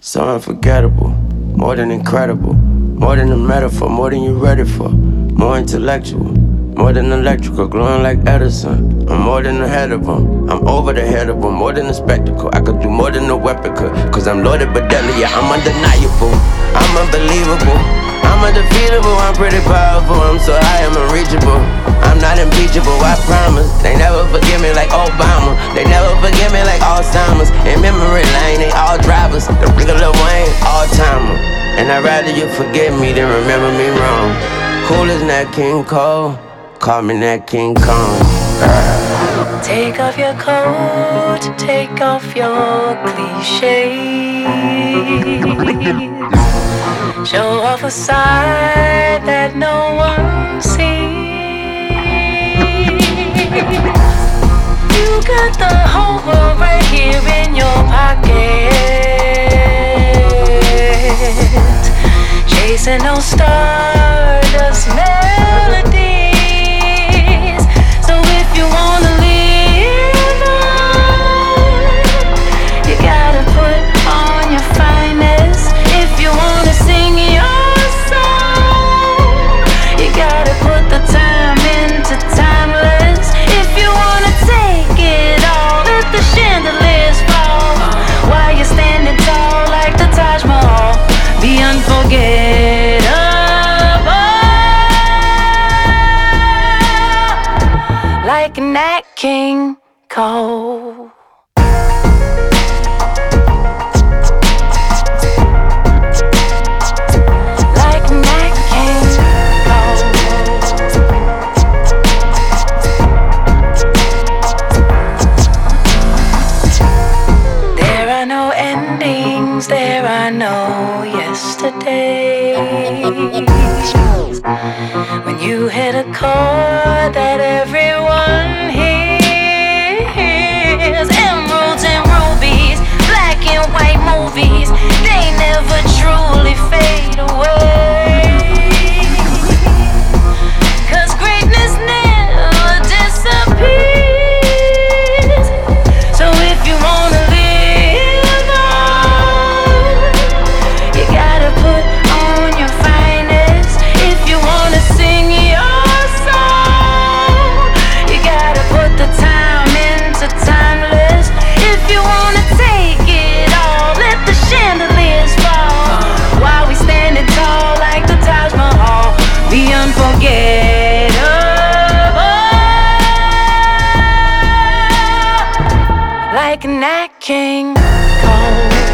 So unforgettable, more than incredible, more than a metaphor, more than you're ready for, more intellectual, more than electrical, glowing like Edison. I'm more than ahead of them, I'm over the head of them, more than a spectacle. I could do more than a weapon could, cause I'm loaded but deadly, yeah, I'm undeniable, I'm unbelievable, I'm undefeatable, I'm pretty powerful, I'm so high, I'm unreachable. I'm not impeachable, I promise. They never forgive me like Obama. They never forgive me like Alzheimer's. In memory lane, they all drivers. The real Lil Wayne, all-timer. And I'd rather you forgive me than remember me wrong. Cool as Nat King Cole, call me Nat King Kong. Take off your coat, take off your cliches. Show off a side that no one sees. You got the whole world right here in your pocket. Chasing those stardust melodies. So if you wanna live on, you gotta put on your finest. If you wanna sing your song, you gotta put the time into timeless. If you wanna take it all, let the chandeliers fall while you're standing tall like the Taj Mahal. Be unforgettable, like Nat King Cole. Like Nat King Cole. There are no endings, there are no yesterdays. When you hit a chord that everyone hears, emeralds and rubies, black and white movies, they never truly fade away. 'Cause greatness never disappears. So if you wanna live on, you gotta put on your finest. If you wanna sing your song, you gotta put the time into timeless. If you wanna take it all, let the chandeliers fall while we standing tall like the Taj Mahal. Be unforgettable, like Nat King Cole.